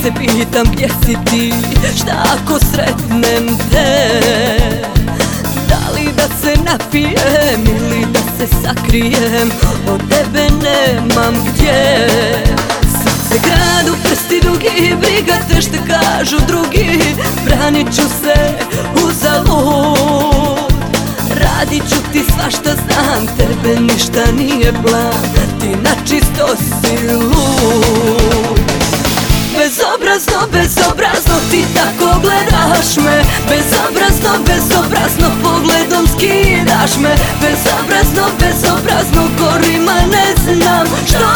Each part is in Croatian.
se pitam gdje si ti, šta ako sretnem te? Da li da se napijem ili da se sakrijem, od tebe nemam gdje. Srce gradu, prsti dugi, briga te šta kažu drugi, branit ću se uzalud. Radit ću ti svašta znam, tebe ništa nije plan, ti načisto si lud. Bezobrazno, bezobrazno ti tako gledaš me, bezobrazno, bezobrazno pogledom skidaš me, bezobrazno, bezobrazno gorim a ne znam što.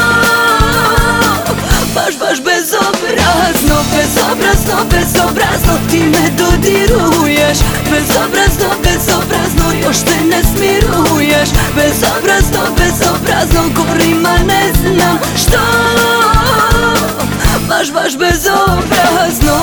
Baš bezobrazno, bezobrazno, bezobrazno ti me dodiruješ, bezobrazno, bezobrazno još te ne smiruješ, bezobrazno, bezobrazno gorim a ne znam što. Baš bezobrazno.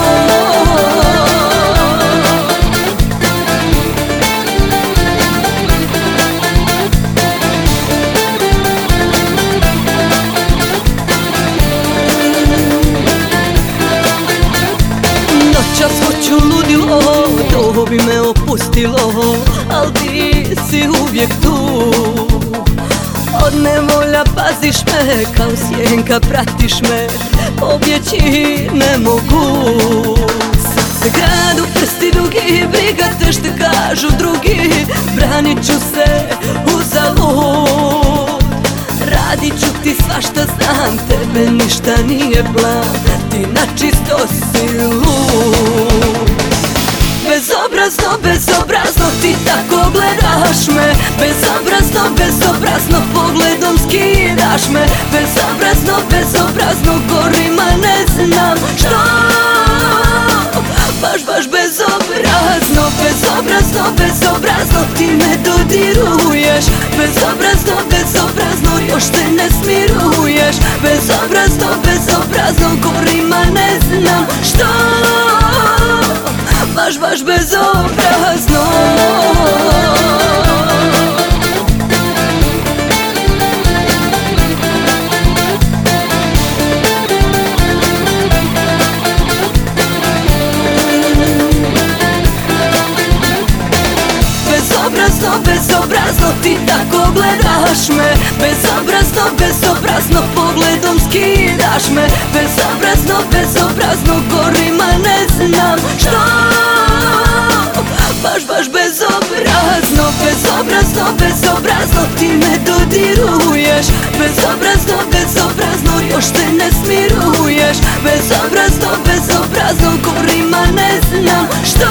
Noćas hoću ludilo, to bi me opustilo, al ti si uvijek tu. Od nevolja paziš me, kao sjenka pratiš me, pobjeći ne mogu. Srce gradu, prsti dugi, briga te šta kažu drugi, branit ću se uzalud. Radit ću ti svašta znam, tebe ništa nije plan, ti načisto si lud. Bezobrazno, bezobrazno ti tako gledaš me, bezobrazno, bezobrazno pogledom skidaš me, bezobrazno, bezobrazno gorim a ne znam što. Baš bezobrazno, bezobrazno, bezobrazno ti me dodiruješ, bezobrazno, bezobrazno još te ne smiruješ, bezobrazno, bezobrazno gorim a ne znam što. Baš bezobrazno. Bezobrazno, bezobrazno ti tako gledaš me, bezobrazno, bezobrazno pogledom skidaš me, bezobrazno, bezobrazno gorim a ne znam što. Baš bezobrazno, bezobrazno, bezobrazno ti me dodiruješ, bezobrazno, bezobrazno još te ne smiruješ, bezobrazno, bezobrazno gorim a ne znam što.